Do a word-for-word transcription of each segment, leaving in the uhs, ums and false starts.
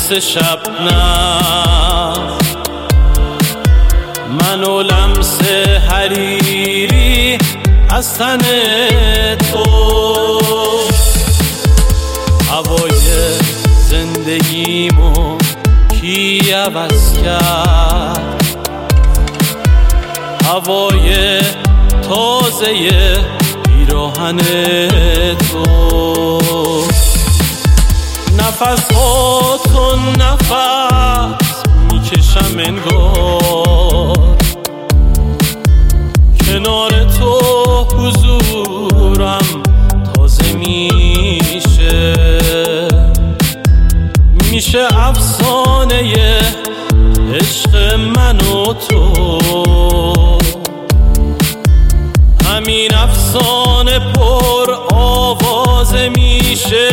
مثل شبنم، من و لمس حریری از تن تو. هوای زندگیمو کی عوض کرد؟ هوای تازه پیراهن تو. نفس ها تو نفس میکشم انگار، کنار تو حضورم تازه میشه. میشه افسانه عشق من و تو، همین افسانه پر آوازه میشه.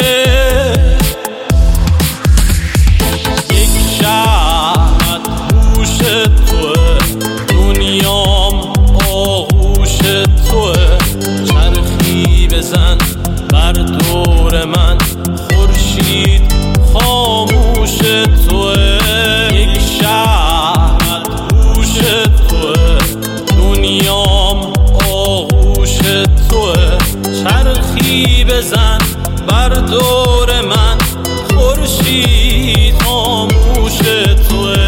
یک شهر گوش توه، دنیام آغوش توه. چرخی بزن بر دور من، خورشید خاموش توه. یک شهر گوش توه، دنیام آغوش توه. چرخی بزن بر دور من، خورشید خاموش توه.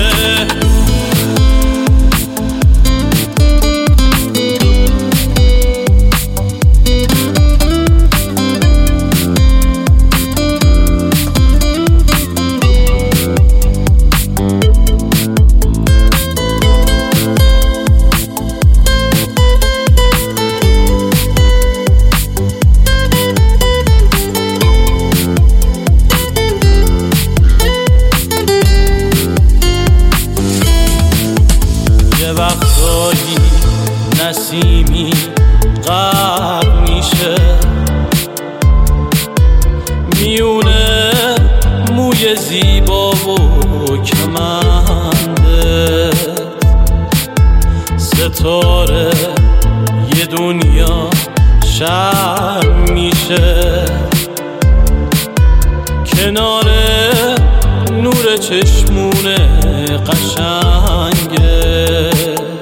وقتایی نسیمی غرق میشه، میونه موی زیبا و کمنده. ستاره یه دنیا شرم میشه، کنار نور چشمون قشنگه.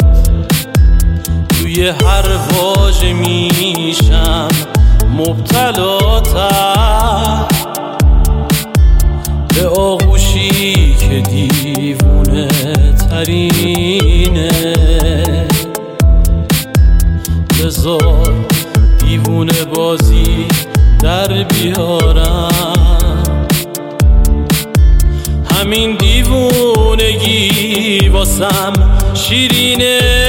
توی هر واژه میشم مبتلاتر، به آغوشی که دیوونه ترینه. بذار دیوونه بازی در بیارم، همین دیوونگی واسم شیرینه.